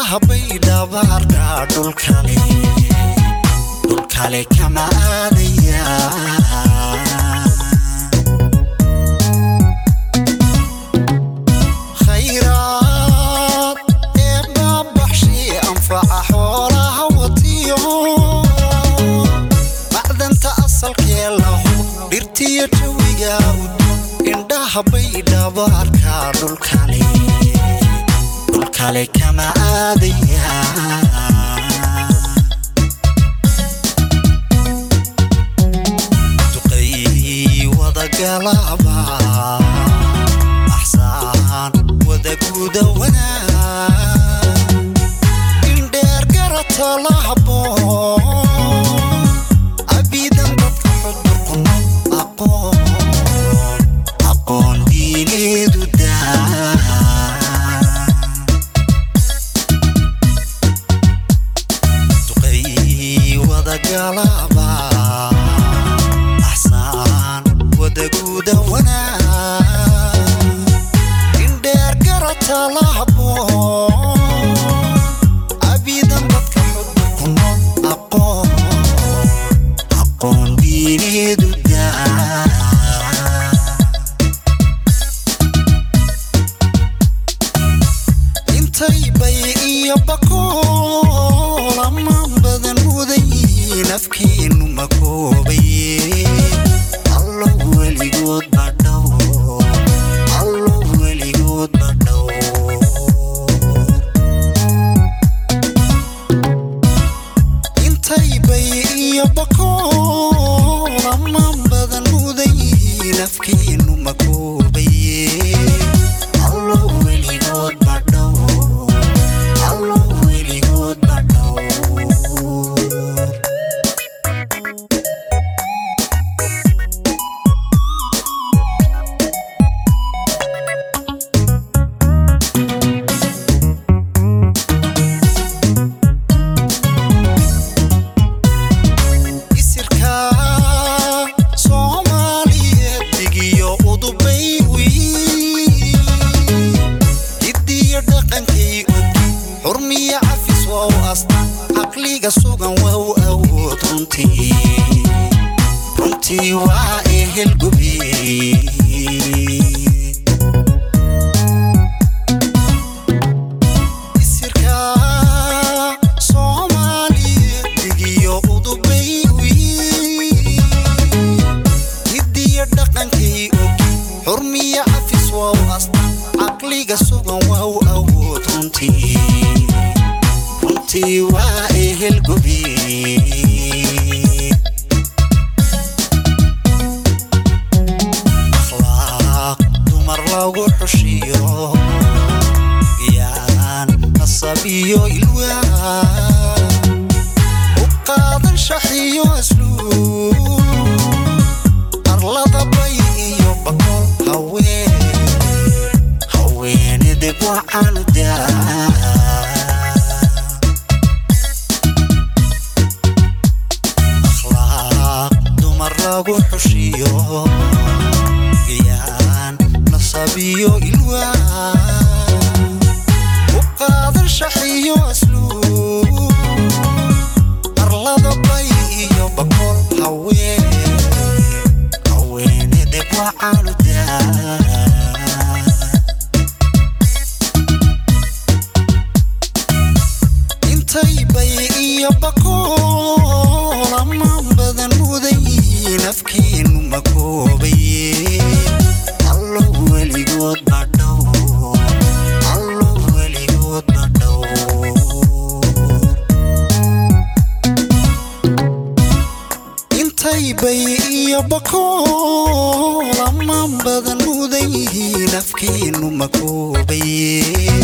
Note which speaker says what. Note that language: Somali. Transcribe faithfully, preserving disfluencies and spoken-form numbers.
Speaker 1: indhaha baydhabaarka dhulkale dhulkale kama aadaya khayraad eebba baxshi anfaca xoolaha watiyo macdanta asalkee lahu dhirtiyo jawiga indhaha baydhabaarka dhulkale dhulkale kama aadaya galaba ahsan wada guda wana indheer garata lahabo abidan dadka xudurqun aqoon aqoon diineedu daa tuqay wada galaba guda wana indheer garata lahabo abidan dadka xudurqun aqoon aqoon diineedu daa intay bay iyo bakool ammaan badan mudayiin afkeenu ma koobaye weligood badhow allo weligood badhow intay bay iyo bakool ammaan badan mudayiin afkeenu ma koobaye allo weligood badhow allo weligood badhow حرمية عفيس واو أصلا عقلي سوغن واو أود رنتي رنتي وائه القبيل السركة صومالي دقيو ودبيوي يدي الدقن كي حرمية عفيس واو أصلا عقلي سوغن واو أود رنتي رنتي وائه القبيل أخلاق دمر لو حشيو قيان الصبيو الوان وقاض شحيو أسلوب أرلض بيئيو بقول هوين هوين دقوا عن دان lagu xushiyo qiyaan nasabiyo ilwaan u qaadan shaxiyo asluub arlada bay iyo baqol haween haweenede wacaluda intay bay iyo baqol ammaan badan mudayiin afkeenu ma koobaye allo weligood badhow allo weligood badhow intay bay iyo baqol ammaan badan mudayiin afkeenu ma koobaye